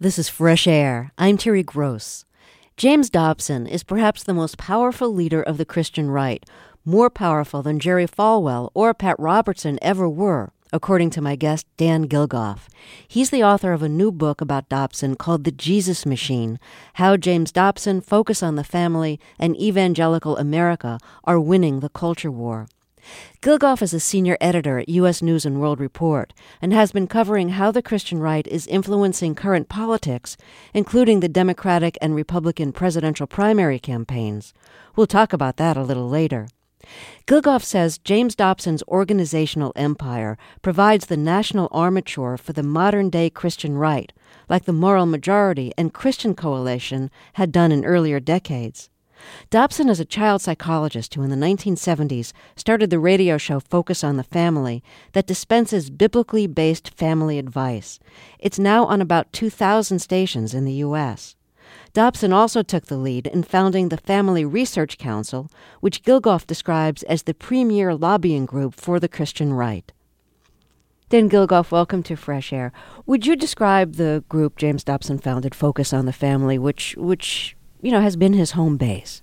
This is Fresh Air. I'm Terry Gross. James Dobson is perhaps the most powerful leader of the Christian right, more powerful than Jerry Falwell or Pat Robertson ever were, according to my guest Dan Gilgoff. He's the author of a new book about Dobson called The Jesus Machine: How James Dobson, Focus on the Family, and Evangelical America Are Winning the Culture War. Gilgoff is a senior editor at U.S. News & World Report and has been covering how the Christian right is influencing current politics, including the Democratic and Republican presidential primary campaigns. We'll talk about that a little later. Gilgoff says James Dobson's organizational empire provides the national armature for the modern-day Christian right, like the Moral Majority and Christian Coalition had done in earlier decades. Dobson is a child psychologist who in the 1970s started the radio show Focus on the Family that dispenses biblically based family advice. It's now on about 2,000 stations in the U.S. Dobson also took the lead in founding the Family Research Council, which Gilgoff describes as the premier lobbying group for the Christian right. Dan Gilgoff, welcome to Fresh Air. Would you describe the group James Dobson founded, Focus on the Family, which has been his home base?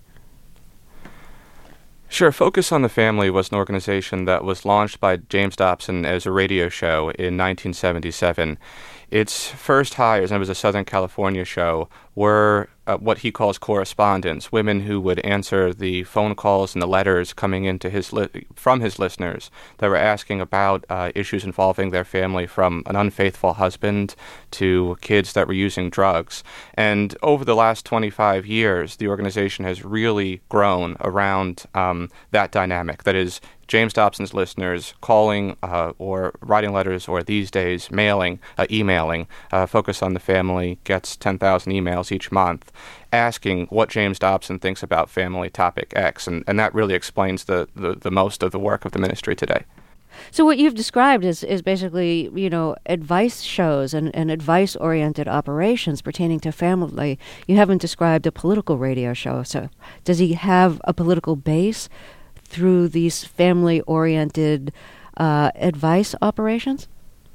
Sure. Focus on the Family was an organization that was launched by James Dobson as a radio show in 1977. Its first hires, and it was a Southern California show, were what he calls correspondents, women who would answer the phone calls and the letters coming into from his listeners that were asking about issues involving their family, from an unfaithful husband to kids that were using drugs. And over the last 25 years, the organization has really grown around that dynamic. That is, James Dobson's listeners calling or writing letters, or these days emailing. Focus on the Family gets 10,000 emails each month asking what James Dobson thinks about family topic X, and that really explains the most of the work of the ministry today. So what you've described is basically, advice shows and advice-oriented operations pertaining to family. You haven't described a political radio show. So does he have a political base through these family-oriented advice operations?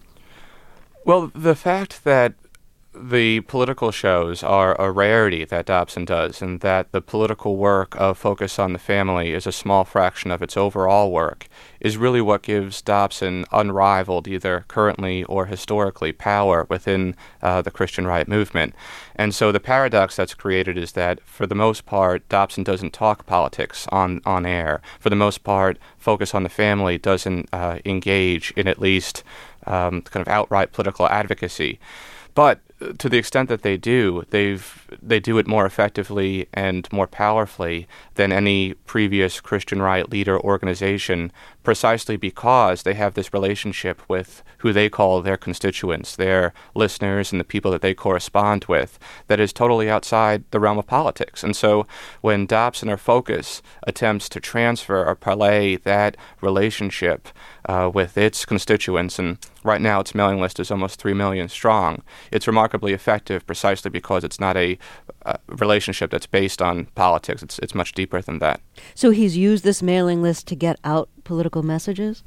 Well, the fact that the political shows are a rarity that Dobson does, and that the political work of Focus on the Family is a small fraction of its overall work, is really what gives Dobson unrivaled, either currently or historically, power within the Christian right movement. And so the paradox that's created is that, for the most part, Dobson doesn't talk politics on air. For the most part, Focus on the Family doesn't engage in at least kind of outright political advocacy. But to the extent that they do, they do it more effectively and more powerfully than any previous Christian right leader organization, precisely because they have this relationship with who they call their constituents, their listeners and the people that they correspond with, that is totally outside the realm of politics. And so when Dobson or Focus attempts to transfer or parlay that relationship with its constituents, and right now its mailing list is almost 3 million strong, it's remarkably effective precisely because it's not a relationship that's based on politics. It's much deeper than that. So he's used this mailing list to get out political messages?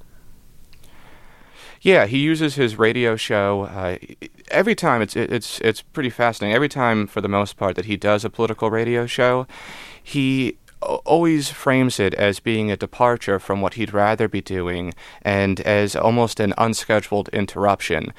Yeah, he uses his radio show. Every time, it's pretty fascinating. Every time, for the most part, that he does a political radio show, he always frames it as being a departure from what he'd rather be doing, and as almost an unscheduled interruption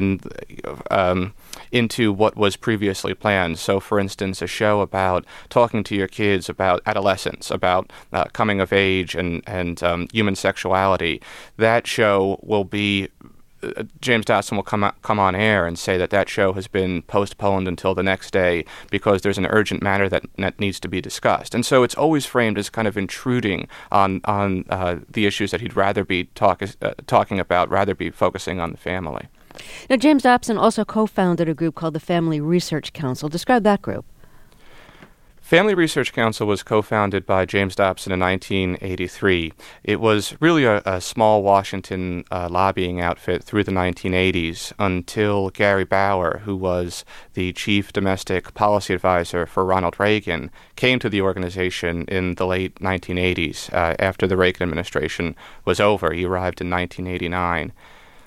into what was previously planned. So, for instance, a show about talking to your kids about adolescence, about coming of age and human sexuality. That show will be James Dobson will come on air and say that show has been postponed until the next day because there's an urgent matter that needs to be discussed. And so it's always framed as kind of intruding on the issues that he'd rather be talking about, rather be focusing on the family. Now, James Dobson also co-founded a group called the Family Research Council. Describe that group. Family Research Council was co-founded by James Dobson in 1983. It was really a small Washington lobbying outfit through the 1980s until Gary Bauer, who was the chief domestic policy advisor for Ronald Reagan, came to the organization in the late 1980s after the Reagan administration was over. He arrived in 1989.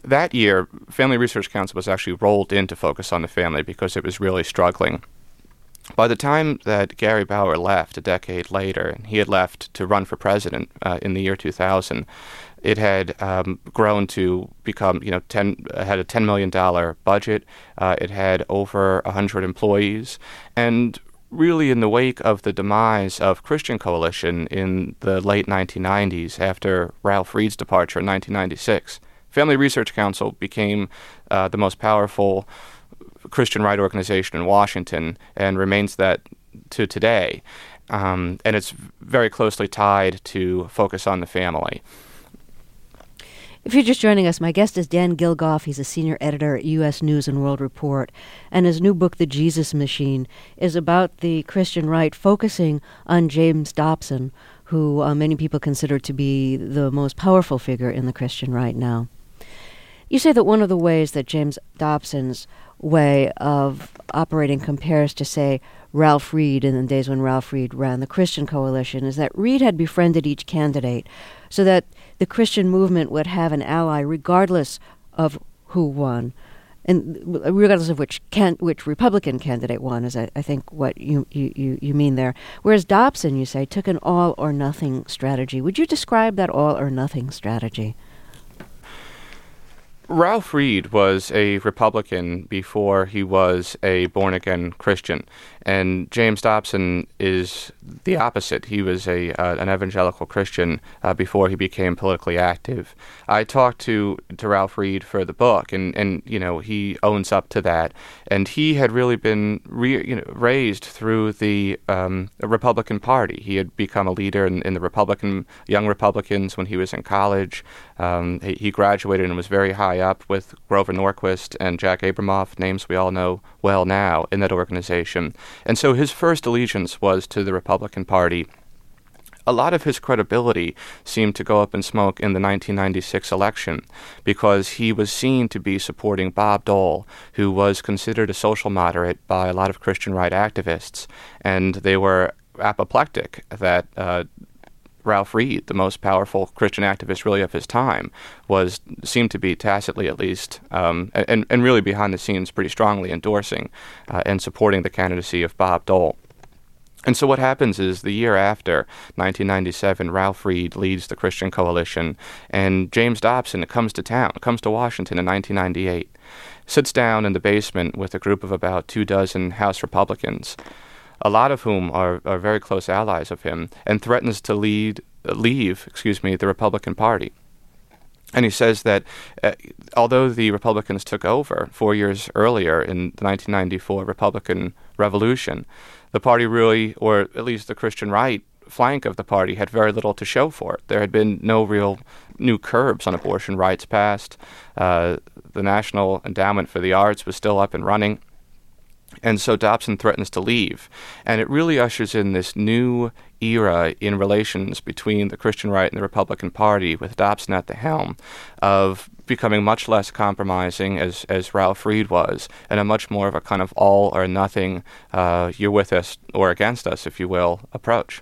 that year, Family Research Council was actually rolled into Focus on the Family because it was really struggling. By the time that Gary Bauer left a decade later, and he had left to run for president in the year 2000, it had grown to become, had a $10 million budget. It had over 100 employees. And really in the wake of the demise of Christian Coalition in the late 1990s, after Ralph Reed's departure in 1996, Family Research Council became the most powerful Christian right organization in Washington and remains that to today. And it's very closely tied to Focus on the Family. If you're just joining us, my guest is Dan Gilgoff. He's a senior editor at U.S. News and World Report. And his new book, The Jesus Machine, is about the Christian right, focusing on James Dobson, who many people consider to be the most powerful figure in the Christian right now. You say that one of the ways that James Dobson's way of operating compares to, say, Ralph Reed in the days when Ralph Reed ran the Christian Coalition is that Reed had befriended each candidate so that the Christian movement would have an ally regardless of who won, and regardless of which Republican candidate won, is I think what you mean there. Whereas Dobson, you say, took an all-or-nothing strategy. Would you describe that all-or-nothing strategy? Ralph Reed was a Republican before he was a born-again Christian, and James Dobson is the opposite. He was an evangelical Christian before he became politically active. I talked to Ralph Reed for the book, and he owns up to that. And he had really been raised through the Republican Party. He had become a leader in the Young Republicans when he was in college. He graduated and was very high up with Grover Norquist and Jack Abramoff, names we all know well now, in that organization. And so his first allegiance was to the Republican Party. A lot of his credibility seemed to go up in smoke in the 1996 election because he was seen to be supporting Bob Dole, who was considered a social moderate by a lot of Christian right activists. And they were apoplectic that Ralph Reed, the most powerful Christian activist really of his time, seemed to be tacitly at least, and really behind the scenes pretty strongly endorsing and supporting the candidacy of Bob Dole. And so what happens is the year after, 1997, Ralph Reed leads the Christian Coalition, and James Dobson comes to Washington in 1998, sits down in the basement with a group of about 24 House Republicans, a lot of whom are very close allies of him, and threatens to leave the Republican Party. And he says that although the Republicans took over 4 years earlier in the 1994 Republican Revolution, the party really, or at least the Christian right flank of the party, had very little to show for it. There had been no real new curbs on abortion rights passed. The National Endowment for the Arts was still up and running. And so Dobson threatens to leave. And it really ushers in this new era in relations between the Christian right and the Republican Party, with Dobson at the helm, of becoming much less compromising, as Ralph Reed was, and a much more of a kind of all or nothing, you're with us or against us, if you will, approach.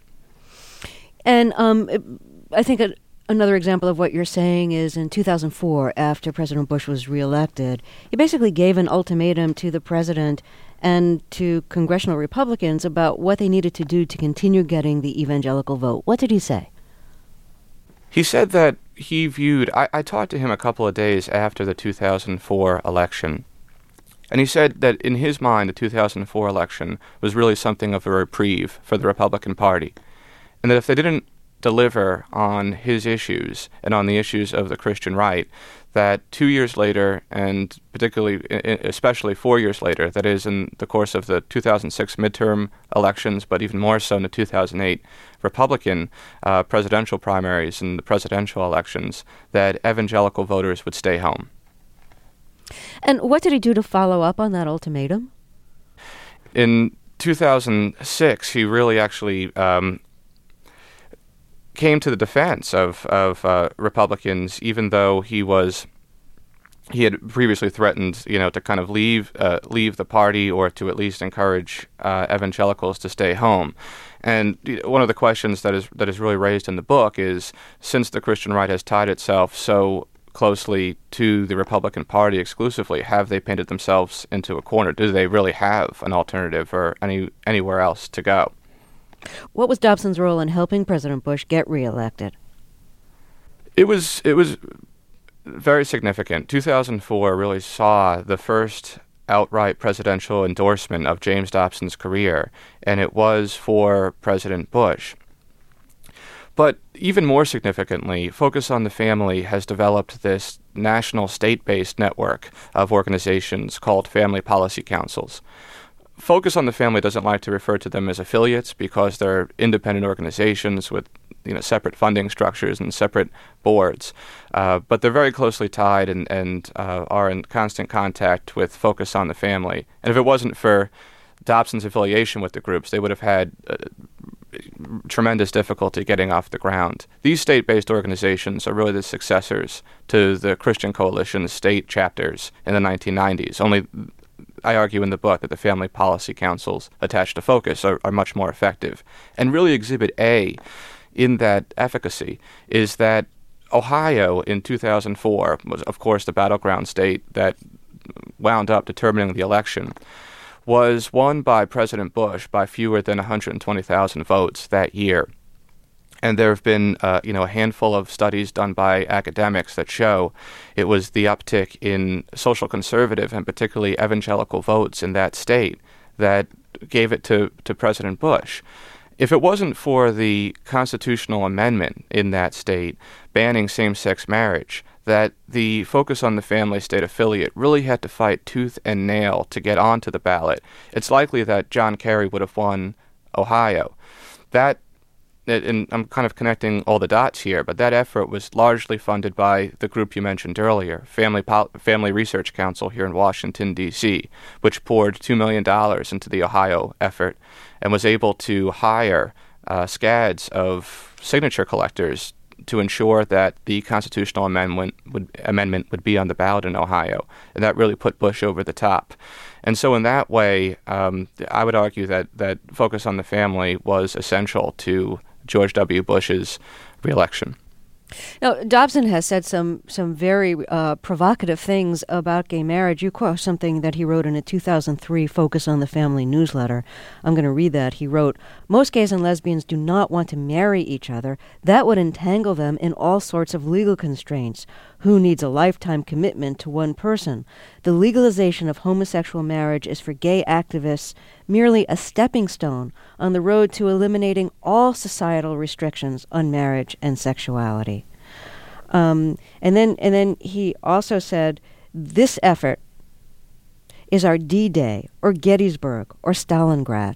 And I think another example of what you're saying is in 2004, after President Bush was reelected, he basically gave an ultimatum to the president and to congressional Republicans about what they needed to do to continue getting the evangelical vote. What did he say? He said that he viewed, I talked to him a couple of days after the 2004 election, and he said that in his mind the 2004 election was really something of a reprieve for the Republican Party, and that if they didn't deliver on his issues and on the issues of the Christian right, that 2 years later, and especially 4 years later, that is in the course of the 2006 midterm elections, but even more so in the 2008 Republican presidential primaries and the presidential elections, that evangelical voters would stay home. And what did he do to follow up on that ultimatum? In 2006, he really actually came to the defense of Republicans, even though he had previously threatened, to kind of leave the party, or to at least encourage evangelicals to stay home. And one of the questions that is really raised in the book is, since the Christian right has tied itself so closely to the Republican Party exclusively? Have they painted themselves into a corner? Do they really have an alternative or anywhere else to go? What was Dobson's role in helping President Bush get reelected? It was very significant. 2004 really saw the first outright presidential endorsement of James Dobson's career, and it was for President Bush. But even more significantly, Focus on the Family has developed this national state-based network of organizations called Family Policy Councils. Focus on the Family doesn't like to refer to them as affiliates because they're independent organizations with separate funding structures and separate boards. But they're very closely tied and are in constant contact with Focus on the Family. And if it wasn't for Dobson's affiliation with the groups, they would have had tremendous difficulty getting off the ground. These state-based organizations are really the successors to the Christian Coalition's state chapters in the 1990s. Only, I argue in the book that the Family Policy Councils attached to Focus are much more effective. And really Exhibit A in that efficacy is that Ohio in 2004 was, of course, the battleground state that wound up determining the election, was won by President Bush by fewer than 120,000 votes that year. And there have been, a handful of studies done by academics that show it was the uptick in social conservative and particularly evangelical votes in that state that gave it to President Bush. If it wasn't for the constitutional amendment in that state banning same-sex marriage, that the Focus on the Family state affiliate really had to fight tooth and nail to get onto the ballot, it's likely that John Kerry would have won Ohio. That, and I'm kind of connecting all the dots here, but that effort was largely funded by the group you mentioned earlier, Family Research Council here in Washington, D.C., which poured $2 million into the Ohio effort and was able to hire scads of signature collectors to ensure that the constitutional amendment would be on the ballot in Ohio. And that really put Bush over the top. And so in that way, I would argue that Focus on the Family was essential to George W. Bush's reelection. Now, Dobson has said some very provocative things about gay marriage. You quote something that he wrote in a 2003 Focus on the Family newsletter. I'm going to read that. He wrote, "Most gays and lesbians do not want to marry each other. That would entangle them in all sorts of legal constraints. Who needs a lifetime commitment to one person? The legalization of homosexual marriage is for gay activists merely a stepping stone on the road to eliminating all societal restrictions on marriage and sexuality." And then he also said, "This effort is our D-Day or Gettysburg or Stalingrad."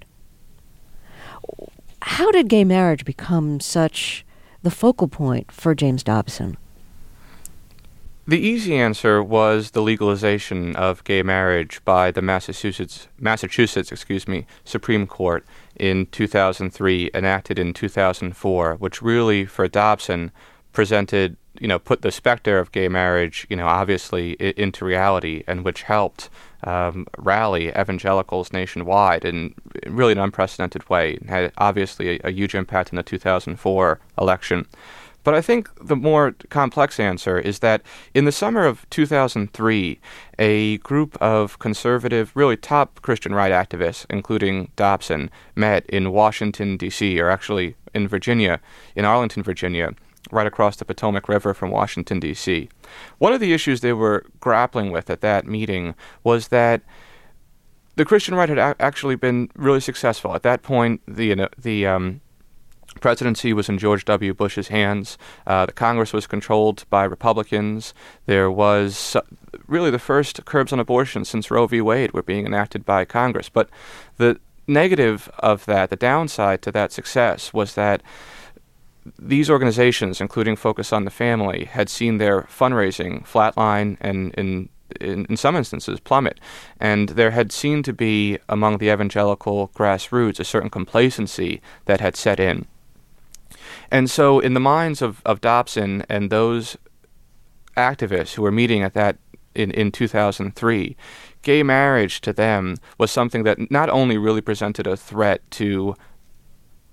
How did gay marriage become such the focal point for James Dobson? The easy answer was the legalization of gay marriage by the Massachusetts, Supreme Court in 2003, enacted in 2004, which really, for Dobson, presented, put the specter of gay marriage, obviously into reality, and which helped rally evangelicals nationwide in really an unprecedented way, and had obviously a huge impact in the 2004 election. But I think the more complex answer is that in the summer of 2003, a group of conservative, really top Christian right activists, including Dobson, met in Washington, D.C., or actually in Virginia, in Arlington, Virginia, right across the Potomac River from Washington, D.C. One of the issues they were grappling with at that meeting was that the Christian right had actually been really successful. At that point, the presidency was in George W. Bush's hands. The Congress was controlled by Republicans. There was really the first curbs on abortion since Roe v. Wade were being enacted by Congress. But the negative of that, the downside to that success, was that these organizations, including Focus on the Family, had seen their fundraising flatline and in some instances plummet. And there had seemed to be, among the evangelical grassroots, a certain complacency that had set in. And so in the minds of Dobson and those activists who were meeting at that in 2003, gay marriage to them was something that not only really presented a threat to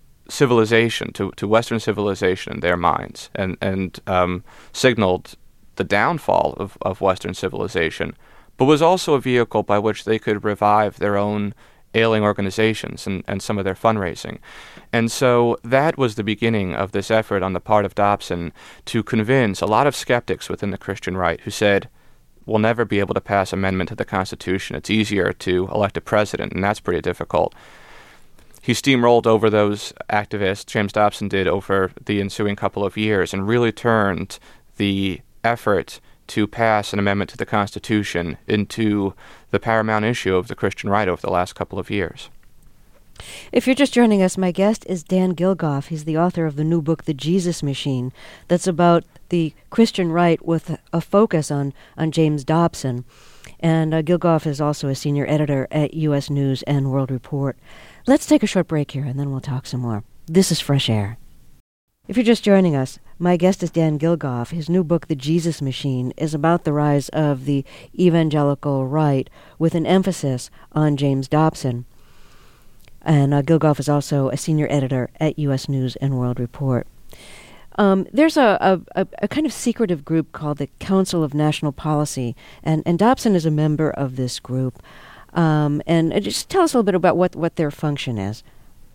civilization, to Western civilization in their minds, and signaled the downfall of Western civilization, but was also a vehicle by which they could revive their own ailing organizations and some of their fundraising. And so that was the beginning of this effort on the part of Dobson to convince a lot of skeptics within the Christian right who said, we'll never be able to pass amendment to the Constitution. It's easier to elect a president, and that's pretty difficult. He steamrolled over those activists, James Dobson did, over the ensuing couple of years, and really turned the effort to pass an amendment to the Constitution into the paramount issue of the Christian right over the last couple of years. If you're just joining us, my guest is Dan Gilgoff. He's the author of the new book, The Jesus Machine, that's about the Christian right with a focus on James Dobson. And Gilgoff is also a senior editor at U.S. News and World Report. Let's take a short break here, and then we'll talk some more. This is Fresh Air. If you're just joining us, my guest is Dan Gilgoff. His new book, The Jesus Machine, is about the rise of the evangelical right with an emphasis on James Dobson. And Gilgoff is also a senior editor at U.S. News and World Report. There's a kind of secretive group called the Council of National Policy, and Dobson is a member of this group. And just tell us a little bit about what their function is.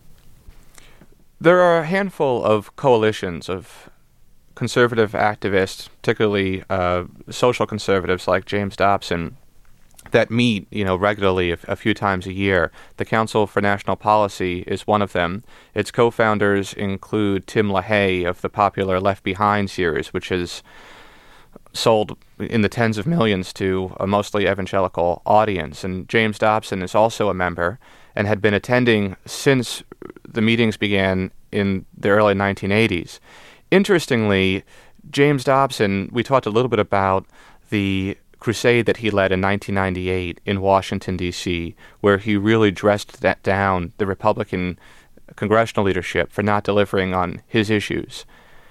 There are a handful of coalitions of conservative activists, particularly social conservatives like James Dobson, that meet, regularly a few times a year. The Council for National Policy is one of them. Its co-founders include Tim LaHaye of the popular Left Behind series, which has sold in the tens of millions to a mostly evangelical audience. And James Dobson is also a member and had been attending since the meetings began in the early 1980s. Interestingly, James Dobson, we talked a little bit about the crusade that he led in 1998 in Washington, D.C., where he really dressed down the Republican congressional leadership for not delivering on his issues.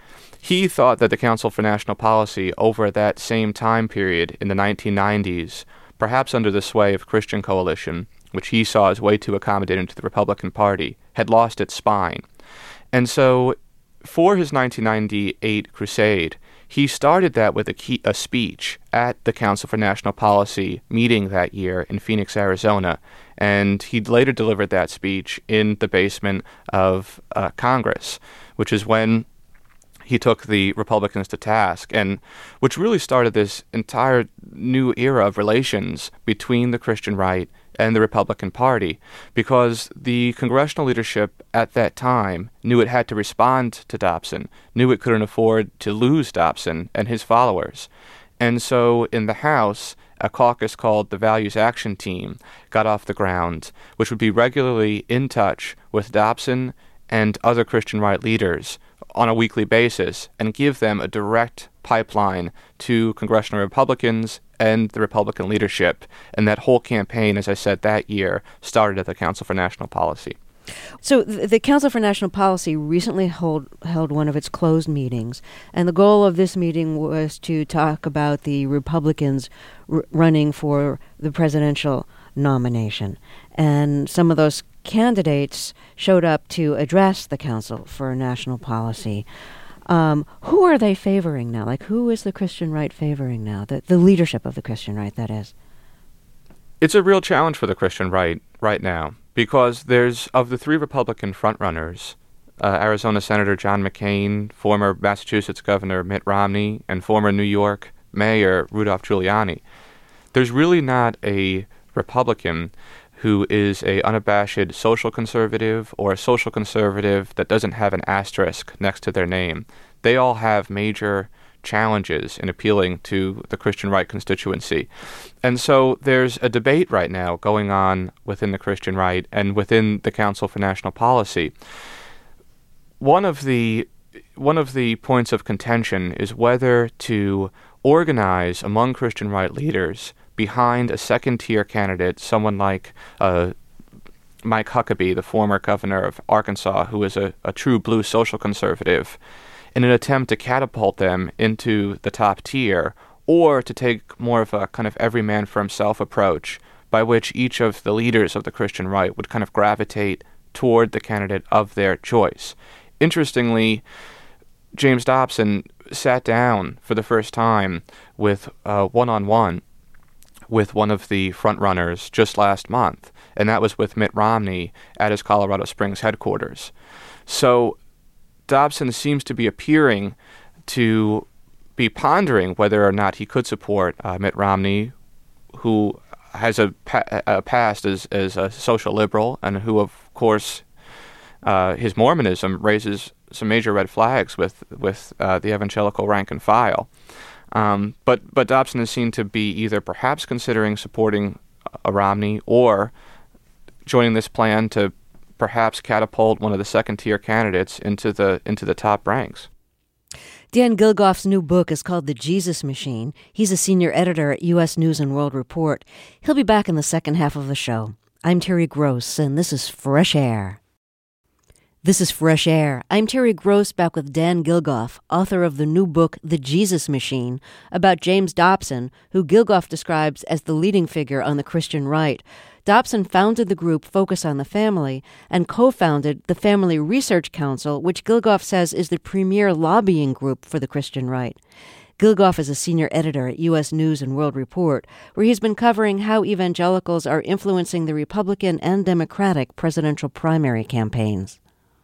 He thought that the Council for National Policy over that same time period in the 1990s, perhaps under the sway of Christian Coalition, which he saw as way too accommodating to the Republican Party, had lost its spine. And so for his 1998 crusade, he started that with a speech at the Council for National Policy meeting that year in Phoenix, Arizona, and he later delivered that speech in the basement of Congress, which is when he took the Republicans to task, and which really started this entire new era of relations between the Christian right and the Republican Party, because the congressional leadership at that time knew it had to respond to Dobson, knew it couldn't afford to lose Dobson and his followers. And so in the House, a caucus called the Values Action Team got off the ground, which would be regularly in touch with Dobson and other Christian right leaders on a weekly basis and give them a direct pipeline to congressional Republicans and the Republican leadership. And that whole campaign, as I said, that year started at the Council for National Policy. So the Council for National Policy recently held one of its closed meetings, and the goal of this meeting was to talk about the Republicans running for the presidential nomination. And some of those candidates showed up to address the Council for National Policy. Who are they favoring now? Like, who is the Christian right favoring now? The leadership of the Christian right, that is. It's a real challenge for the Christian right now, because there's, of the three Republican frontrunners, Arizona Senator John McCain, former Massachusetts Governor Mitt Romney, and former New York Mayor Rudolph Giuliani, there's really not a Republican who is a unabashed social conservative or a social conservative that doesn't have an asterisk next to their name. They all have major challenges in appealing to the Christian right constituency. And so there's a debate right now going on within the Christian right and within the Council for National Policy. One of the points of contention is whether to organize among Christian right leaders behind a second-tier candidate, someone like Mike Huckabee, the former governor of Arkansas, who is a true blue social conservative, in an attempt to catapult them into the top tier, or to take more of a kind of every man for himself approach, by which each of the leaders of the Christian right would kind of gravitate toward the candidate of their choice. Interestingly, James Dobson sat down for the first time with one-on-one with one of the frontrunners just last month, and that was with Mitt Romney at his Colorado Springs headquarters. So Dobson seems to be appearing to be pondering whether or not he could support Mitt Romney, who has a past as a social liberal, and who, of course, his Mormonism raises some major red flags with the evangelical rank and file. But Dobson is seen to be either perhaps considering supporting a Romney or joining this plan to perhaps catapult one of the second-tier candidates into the top ranks. Dan Gilgoff's new book is called The Jesus Machine. He's a senior editor at U.S. News and World Report. He'll be back in the second half of the show. I'm Terry Gross, and this is Fresh Air. This is Fresh Air. I'm Terry Gross, back with Dan Gilgoff, author of the new book, The Jesus Machine, about James Dobson, who Gilgoff describes as the leading figure on the Christian right. Dobson founded the group Focus on the Family and co-founded the Family Research Council, which Gilgoff says is the premier lobbying group for the Christian right. Gilgoff is a senior editor at U.S. News and World Report, where he's been covering how evangelicals are influencing the Republican and Democratic presidential primary campaigns.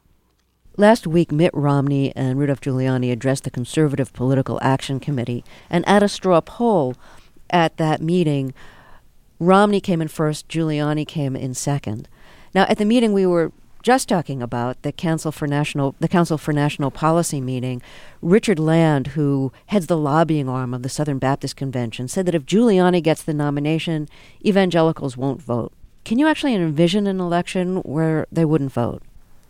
Last week, Mitt Romney and Rudolph Giuliani addressed the Conservative Political Action Committee, and at a straw poll at that meeting, Romney came in first, Giuliani came in second. Now, at the meeting we were just talking about, the Council for National Policy meeting, Richard Land, who heads the lobbying arm of the Southern Baptist Convention, said that if Giuliani gets the nomination, evangelicals won't vote. Can you actually envision an election where they wouldn't vote?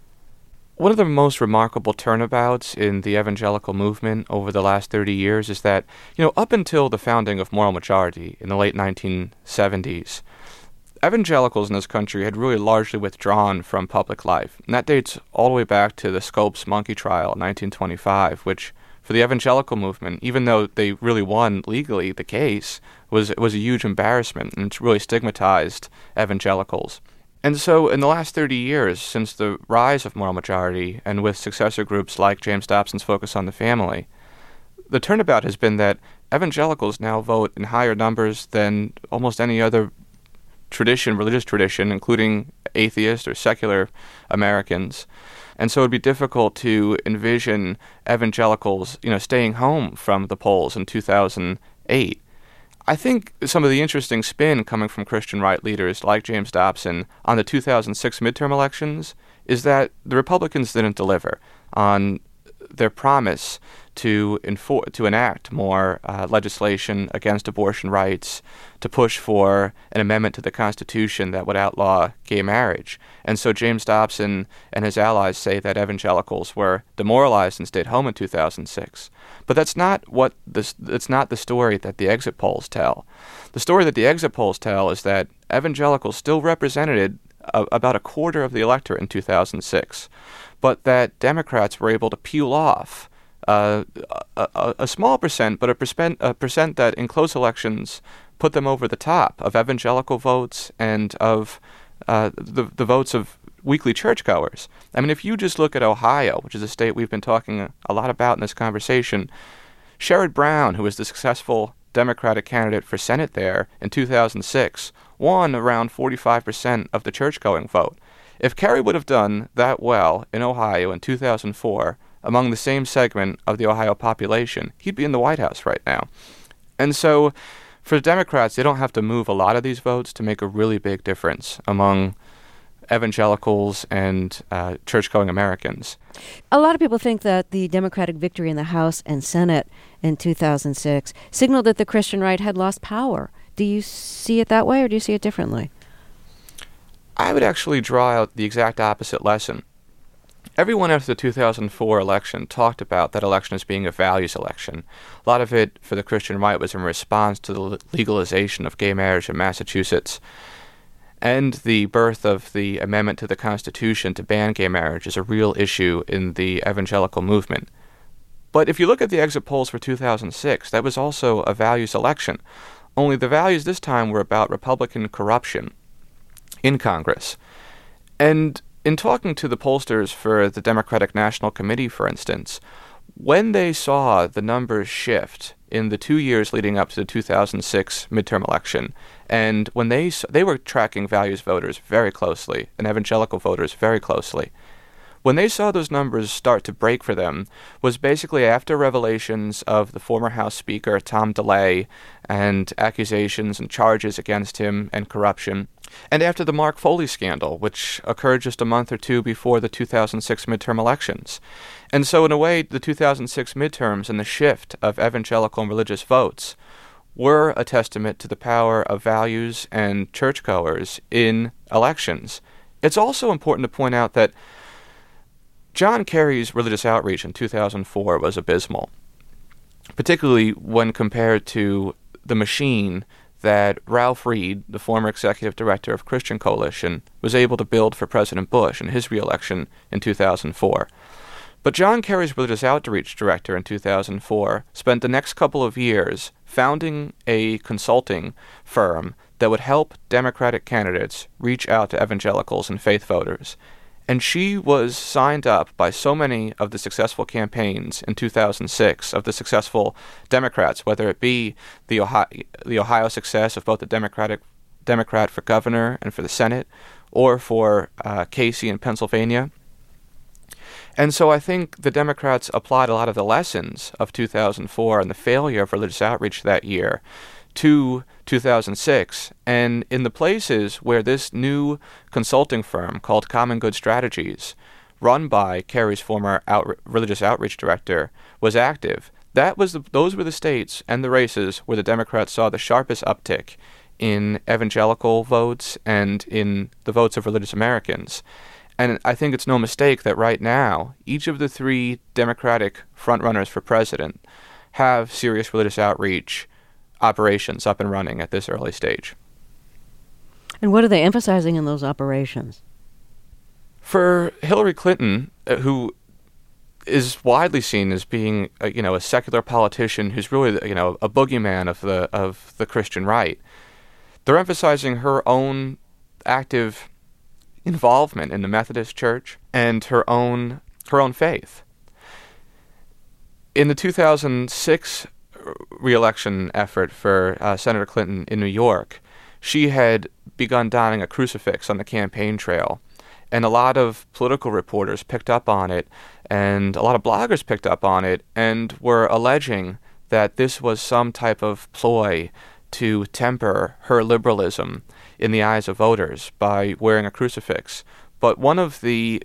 One of the most remarkable turnabouts in the evangelical movement over the last 30 years is that, up until the founding of Moral Majority in the late 1970s, evangelicals in this country had really largely withdrawn from public life. And that dates all the way back to the Scopes monkey trial in 1925, which, for the evangelical movement, even though they really won legally the case, was a huge embarrassment, and it's really stigmatized evangelicals. And so in the last 30 years, since the rise of Moral Majority, and with successor groups like James Dobson's Focus on the Family, the turnabout has been that evangelicals now vote in higher numbers than almost any other religious tradition, including atheist or secular Americans. And so it would be difficult to envision evangelicals, staying home from the polls in 2008. I think some of the interesting spin coming from Christian right leaders like James Dobson on the 2006 midterm elections is that the Republicans didn't deliver on their promise to enact more legislation against abortion rights, to push for an amendment to the Constitution that would outlaw gay marriage. And so James Dobson and his allies say that evangelicals were demoralized and stayed home in 2006. But that's not it's not the story that the exit polls tell. The story that the exit polls tell is that evangelicals still represented about a quarter of the electorate in 2006, but that Democrats were able to peel off a small percent, but a percent that in close elections put them over the top of evangelical votes and of the votes of weekly churchgoers. I mean, if you just look at Ohio, which is a state we've been talking a lot about in this conversation, Sherrod Brown, who was the successful Democratic candidate for Senate there in 2006, won around 45% of the church-going vote. If Kerry would have done that well in Ohio in 2004 among the same segment of the Ohio population, he'd be in the White House right now. And so for the Democrats, they don't have to move a lot of these votes to make a really big difference among evangelicals and church-going Americans. A lot of people think that the Democratic victory in the House and Senate in 2006 signaled that the Christian right had lost power. Do you see it that way, or do you see it differently? I would actually draw out the exact opposite lesson. Everyone after the 2004 election talked about that election as being a values election. A lot of it for the Christian right was in response to the legalization of gay marriage in Massachusetts and the birth of the amendment to the Constitution to ban gay marriage is a real issue in the evangelical movement. But if you look at the exit polls for 2006, that was also a values election. Only the values this time were about Republican corruption in Congress. And in talking to the pollsters for the Democratic National Committee, for instance, When they saw the numbers shift in the 2 years leading up to the 2006 midterm election, and when they were tracking values voters very closely and evangelical voters very closely, when they saw those numbers start to break for them was basically after revelations of the former House Speaker, Tom DeLay, and accusations and charges against him and corruption, and after the Mark Foley scandal, which occurred just a month or two before the 2006 midterm elections. And so in a way, the 2006 midterms and the shift of evangelical and religious votes were a testament to the power of values and churchgoers in elections. It's also important to point out that John Kerry's religious outreach in 2004 was abysmal, particularly when compared to the machine that Ralph Reed, the former executive director of Christian Coalition, was able to build for President Bush in his reelection in 2004. But John Kerry's religious outreach director in 2004 spent the next couple of years founding a consulting firm that would help Democratic candidates reach out to evangelicals and faith voters. And she was signed up by so many of the successful campaigns in 2006 of the successful Democrats, whether it be the Ohio success of both the Democrat for governor and for the Senate, or for Casey in Pennsylvania. And so I think the Democrats applied a lot of the lessons of 2004 and the failure of religious outreach that year to 2006, and in the places where this new consulting firm called Common Good Strategies, run by Kerry's former religious outreach director, was active, those were the states and the races where the Democrats saw the sharpest uptick in evangelical votes and in the votes of religious Americans. And I think it's no mistake that right now, each of the three Democratic frontrunners for president have serious religious outreach operations up and running at this early stage. And what are they emphasizing in those operations? For Hillary Clinton, who is widely seen as being a secular politician who's really a boogeyman of the Christian right, they're emphasizing her own active involvement in the Methodist Church and her own faith. In the 2006 re-election effort for Senator Clinton in New York, she had begun donning a crucifix on the campaign trail, and a lot of political reporters picked up on it, and a lot of bloggers picked up on it, and were alleging that this was some type of ploy to temper her liberalism in the eyes of voters by wearing a crucifix. But one of the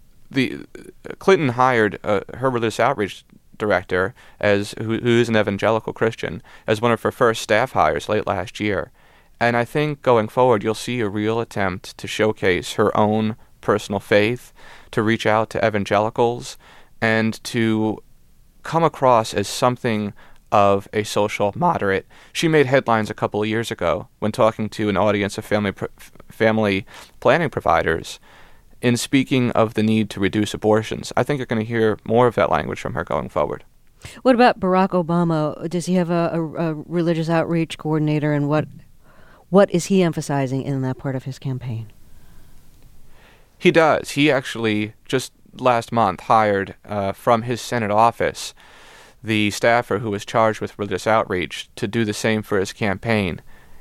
Clinton hired her religious outreach director, who is an evangelical Christian, as one of her first staff hires late last year. And I think going forward, you'll see a real attempt to showcase her own personal faith, to reach out to evangelicals, and to come across as something of a social moderate. She made headlines a couple of years ago when talking to an audience of family planning providers in speaking of the need to reduce abortions. I think you're going to hear more of that language from her going forward. What about Barack Obama? Does he have a religious outreach coordinator, and what is he emphasizing in that part of his campaign? He does. He actually just last month hired from his Senate office the staffer who was charged with religious outreach to do the same for his campaign.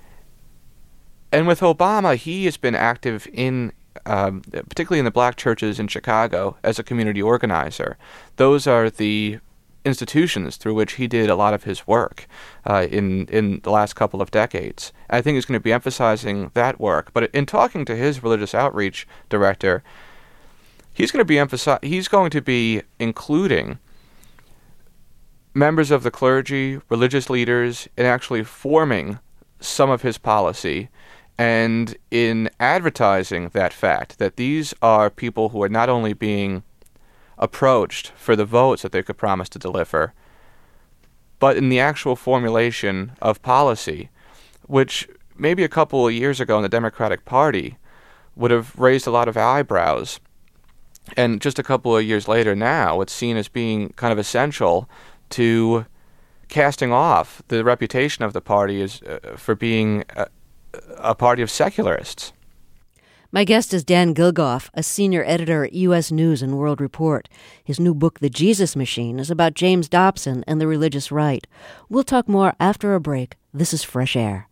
And with Obama, he has been active in particularly in the black churches in Chicago as a community organizer. Those are the institutions through which he did a lot of his work in the last couple of decades. I think he's going to be emphasizing that work. But in talking to his religious outreach director, he's going to be including members of the clergy, religious leaders, in actually forming some of his policy, and in advertising that fact that these are people who are not only being approached for the votes that they could promise to deliver, but in the actual formulation of policy, which maybe a couple of years ago in the Democratic Party would have raised a lot of eyebrows. And just a couple of years later now, it's seen as being kind of essential to casting off the reputation of the party as for being a party of secularists. My guest is Dan Gilgoff, a senior editor at U.S. News and World Report. His new book, The Jesus Machine, is about James Dobson and the religious right. We'll talk more after a break. This is Fresh Air.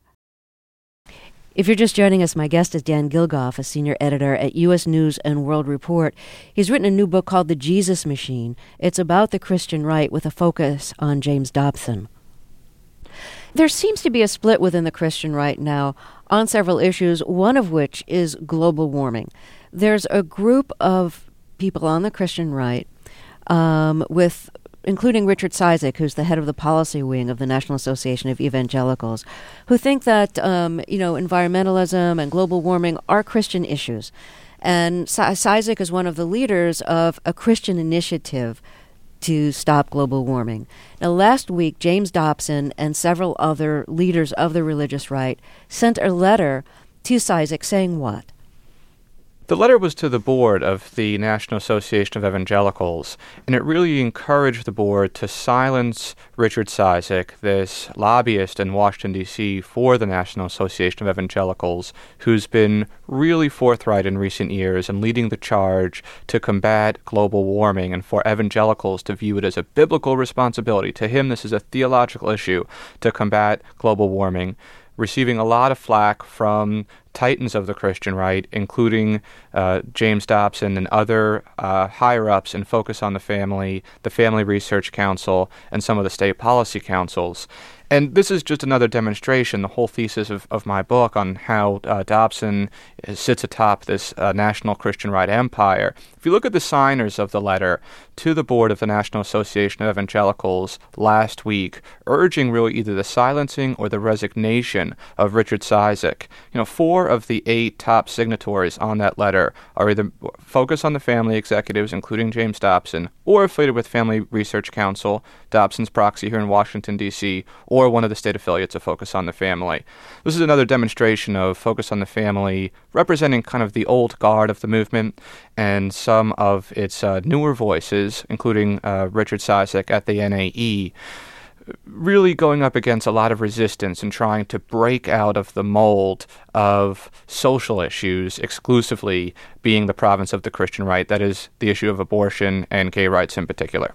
If you're just joining us, my guest is Dan Gilgoff, a senior editor at U.S. News and World Report. He's written a new book called The Jesus Machine. It's about the Christian right with a focus on James Dobson. There seems to be a split within the Christian right now on several issues, one of which is global warming. There's a group of people on the Christian right, including Richard Cizik, who's the head of the policy wing of the National Association of Evangelicals, who think that environmentalism and global warming are Christian issues. And Cizik is one of the leaders of a Christian initiative to stop global warming. Now, last week, James Dobson and several other leaders of the religious right sent a letter to Cizik saying what? The letter was to the board of the National Association of Evangelicals, and it really encouraged the board to silence Richard Cizik, this lobbyist in Washington, D.C. for the National Association of Evangelicals, who's been really forthright in recent years and leading the charge to combat global warming and for evangelicals to view it as a biblical responsibility. To him, this is a theological issue to combat global warming, receiving a lot of flack from titans of the Christian right, including James Dobson and other higher-ups in Focus on the Family Research Council, and some of the state policy councils. And this is just another demonstration, the whole thesis of my book, on how Dobson sits atop this national Christian right empire. If you look at the signers of the letter to the board of the National Association of Evangelicals last week, urging really either the silencing or the resignation of Richard Cizik, 4 of the 8 top signatories on that letter are either Focus on the Family executives, including James Dobson, or affiliated with Family Research Council, Dobson's proxy here in Washington, D.C., or one of the state affiliates of Focus on the Family. This is another demonstration of Focus on the Family representing kind of the old guard of the movement and some of its newer voices, including Richard Cizik at the NAE, really going up against a lot of resistance and trying to break out of the mold of social issues exclusively being the province of the Christian right, that is, the issue of abortion and gay rights in particular.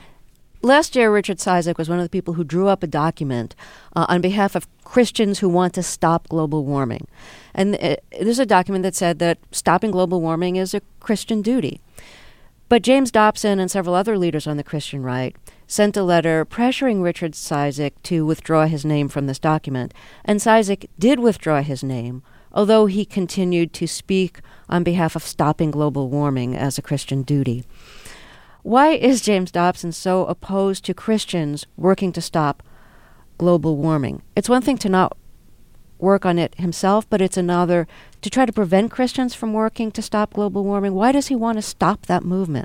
Last year, Richard Cizik was one of the people who drew up a document on behalf of Christians who want to stop global warming. And there's a document that said that stopping global warming is a Christian duty. But James Dobson and several other leaders on the Christian right sent a letter pressuring Richard Cizik to withdraw his name from this document. And Cizik did withdraw his name, although he continued to speak on behalf of stopping global warming as a Christian duty. Why is James Dobson so opposed to Christians working to stop global warming? It's one thing to not work on it himself, but it's another to try to prevent Christians from working to stop global warming. Why does he want to stop that movement?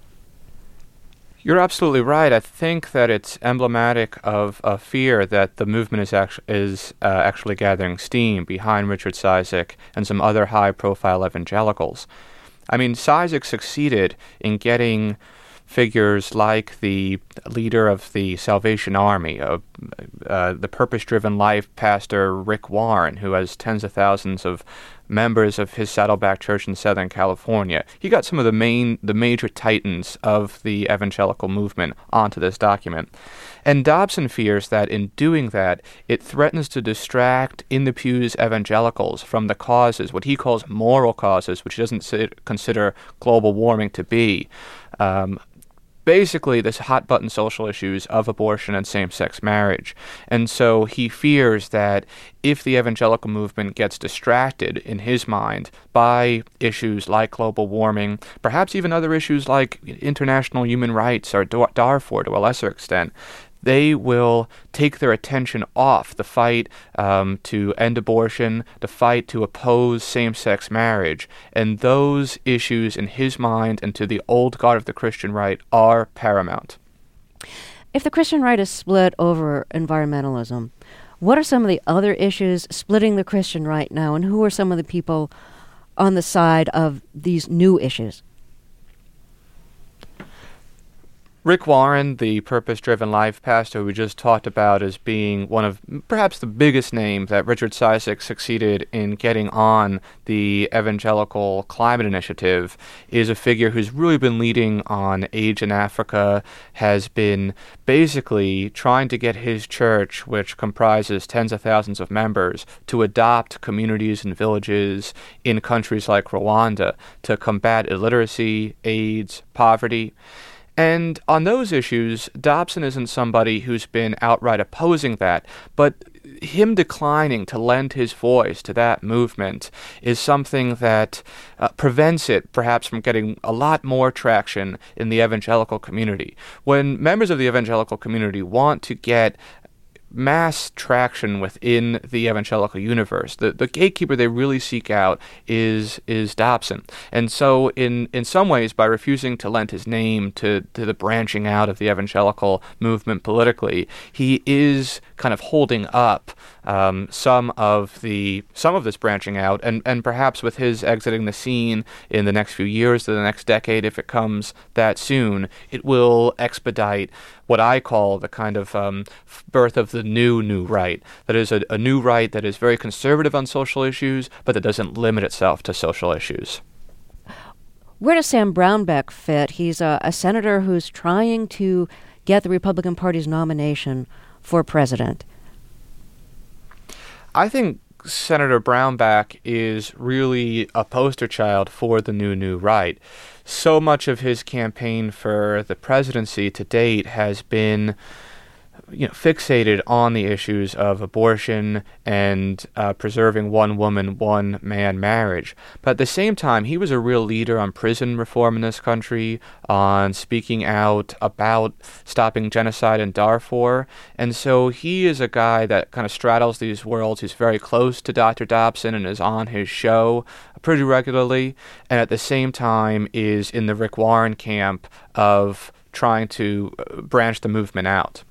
You're absolutely right. I think that it's emblematic of a fear that the movement is actually gathering steam behind Richard Cizik and some other high-profile evangelicals. I mean, Cizik succeeded in getting figures like the leader of the Salvation Army, the Purpose-Driven Life pastor Rick Warren, who has tens of thousands of members of his Saddleback Church in Southern California. He got some of the major titans of the evangelical movement onto this document. And Dobson fears that in doing that, it threatens to distract in the pews evangelicals from the causes, what he calls moral causes, which he doesn't consider global warming to be. Basically, this hot-button social issues of abortion and same-sex marriage. And so he fears that if the evangelical movement gets distracted, in his mind, by issues like global warming, perhaps even other issues like international human rights or Darfur to a lesser extent, they will take their attention off the fight to end abortion, the fight to oppose same-sex marriage. And those issues in his mind and to the old guard of the Christian right are paramount. If the Christian right is split over environmentalism, what are some of the other issues splitting the Christian right now, and who are some of the people on the side of these new issues? Rick Warren, the purpose-driven life pastor we just talked about as being one of perhaps the biggest names that Richard Cizik succeeded in getting on the Evangelical Climate Initiative, is a figure who's really been leading on AIDS in Africa, has been basically trying to get his church, which comprises tens of thousands of members, to adopt communities and villages in countries like Rwanda to combat illiteracy, AIDS, poverty. And on those issues, Dobson isn't somebody who's been outright opposing that, but him declining to lend his voice to that movement is something that prevents it perhaps from getting a lot more traction in the evangelical community. When members of the evangelical community want to get mass traction within the evangelical universe, the gatekeeper they really seek out is Dobson. And so in some ways, by refusing to lend his name to the branching out of the evangelical movement politically, he is kind of holding up some of this branching out, and perhaps with his exiting the scene in the next few years to the next decade, if it comes that soon, it will expedite what I call the kind of birth of the new right. That is a new right that is very conservative on social issues, but that doesn't limit itself to social issues. Where does Sam Brownback fit? He's a senator who's trying to get the Republican Party's nomination for president. I think Senator Brownback is really a poster child for the new right. So much of his campaign for the presidency to date has been fixated on the issues of abortion and preserving one woman, one man marriage. But at the same time, he was a real leader on prison reform in this country, on speaking out about stopping genocide in Darfur. And so he is a guy that kind of straddles these worlds. He's very close to Dr. Dobson and is on his show pretty regularly, and at the same time is in the Rick Warren camp of trying to branch the movement out.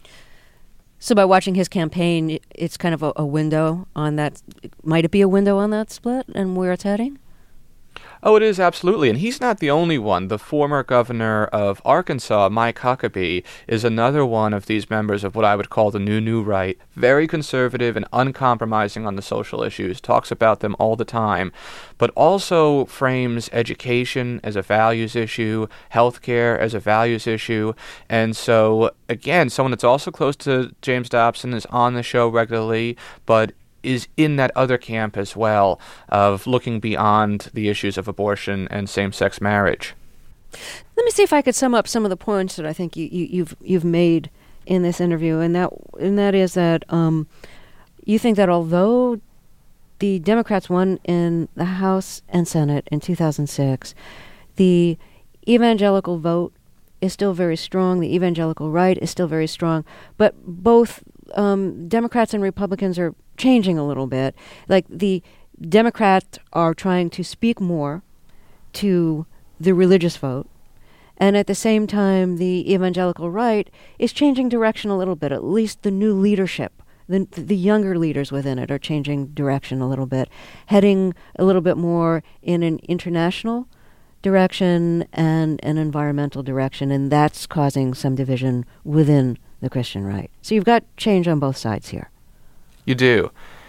So by watching his campaign, it's kind of a window on that. Might it be a window on that split and where it's heading? Oh, it is, absolutely. And he's not the only one. The former governor of Arkansas, Mike Huckabee, is another one of these members of what I would call the new right. Very conservative and uncompromising on the social issues, talks about them all the time, but also frames education as a values issue, healthcare as a values issue. And so, again, someone that's also close to James Dobson, is on the show regularly, but is in that other camp as well, of looking beyond the issues of abortion and same-sex marriage. Let me see if I could sum up some of the points that I think you've made in this interview, and that is that you think that although the Democrats won in the House and Senate in 2006, the evangelical vote is still very strong, the evangelical right is still very strong, but both Democrats and Republicans are changing a little bit. Like the Democrats are trying to speak more to the religious vote, and at the same time, the evangelical right is changing direction a little bit. At least the new leadership, the younger leaders within it are changing direction a little bit, heading a little bit more in an international direction and an environmental direction, and that's causing some division within the Christian right. So you've got change on both sides here. You do.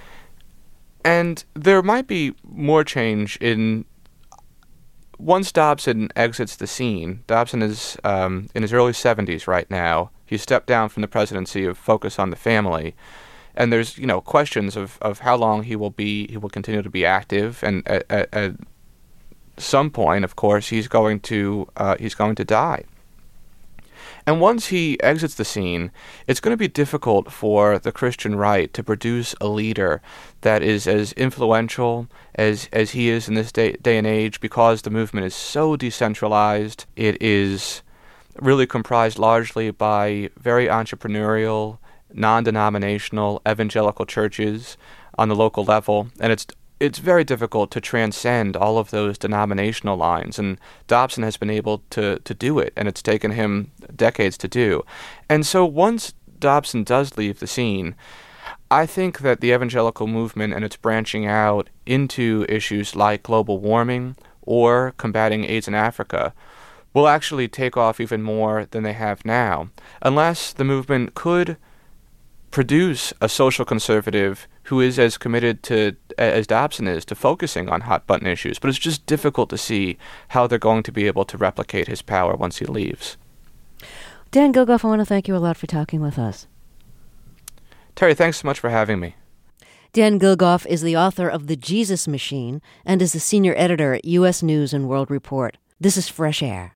And there might be more change once Dobson exits the scene. Dobson is in his early 70s right now. He stepped down from the presidency of Focus on the Family. And there's, questions of how long he will continue to be active. And at some point, of course, he's going to die. And once he exits the scene, it's going to be difficult for the Christian right to produce a leader that is as influential as he is in this day and age, because the movement is so decentralized. It is really comprised largely by very entrepreneurial, non-denominational evangelical churches on the local level, and it's very difficult to transcend all of those denominational lines, and Dobson has been able to do it, and it's taken him decades to do. And so once Dobson does leave the scene, I think that the evangelical movement and its branching out into issues like global warming or combating AIDS in Africa will actually take off even more than they have now, unless the movement could produce a social conservative who is as committed to as Dobson is to focusing on hot-button issues. But it's just difficult to see how they're going to be able to replicate his power once he leaves. Dan Gilgoff, I want to thank you a lot for talking with us. Terry, thanks so much for having me. Dan Gilgoff is the author of The Jesus Machine and is the senior editor at U.S. News and World Report. This is Fresh Air.